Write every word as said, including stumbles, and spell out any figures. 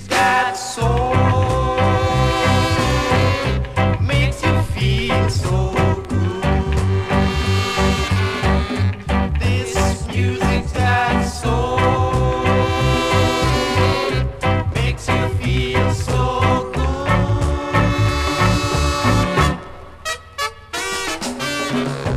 got soul, makes you feel so good. This music's got soul, makes you feel so good.